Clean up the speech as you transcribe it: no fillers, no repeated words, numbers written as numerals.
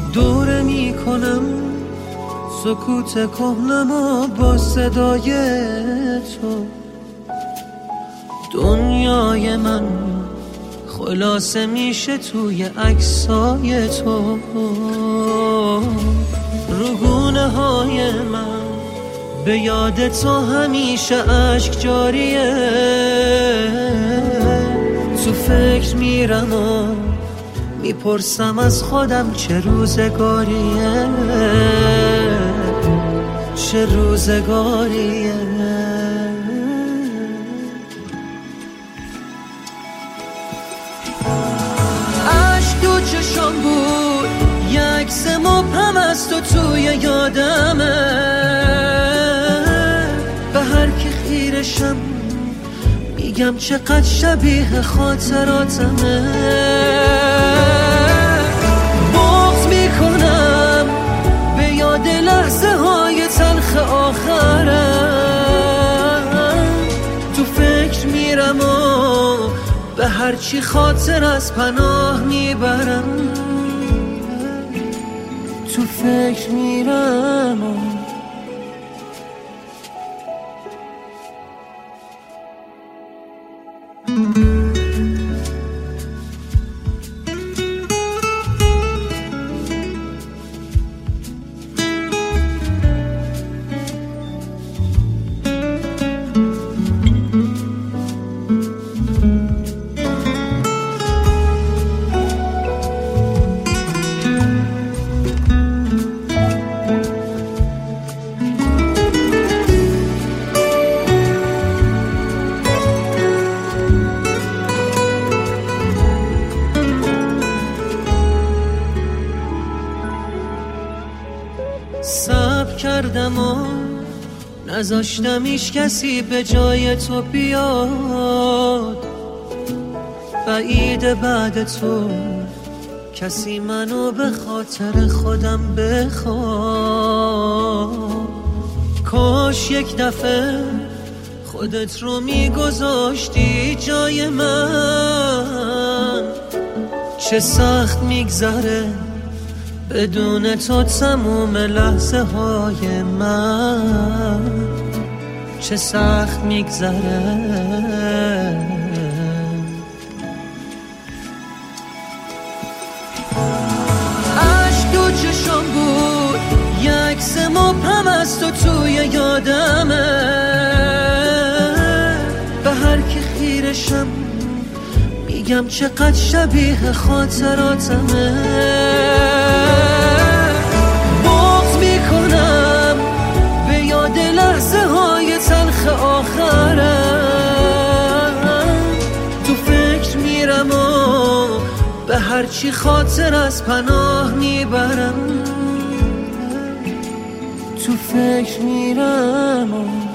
دوره میکنم سکوت کهنمو با صدای تو. دنیای من خلاصه میشه توی عکسای تو. روگونه های من به یاد تو همیشه اشک جاریه. تو فکر میرم و میپرسم از خودم چه روزگاریه، چه روزگاریه. عشق تو چشام بود، یک عکس مبهم از تو توی یادمه. به هر کی خیرشم میگم چقدر شبیه خاطراتمه. بغض میکنم به یاد لحظه های تلخ آخرم. تو فکر میرم و به هرچی خاطر از پناه میبرم. تو فکر میرم و صبر کردم و نذاشتم هیچ کسی به جای تو بیاد. بعید بعد تو کسی منو به خاطر خودم بخواد. کاش یک دفعه خودت رو میگذاشتی جای من. چه سخت میگذره بدون تو تموم لحظه های من. چه سخت میگذره. عشق تو چشام بود، یک عکس مبهم از تو توی یادمه. به هر کی خیرشم میگم چقدر شبیه خاطراتمه. بغض میکنم به یاد لحظه های تلخ آخرم. تو فکر میرم و به هرچی خاطر از پناه میبرم. تو فکر میرم و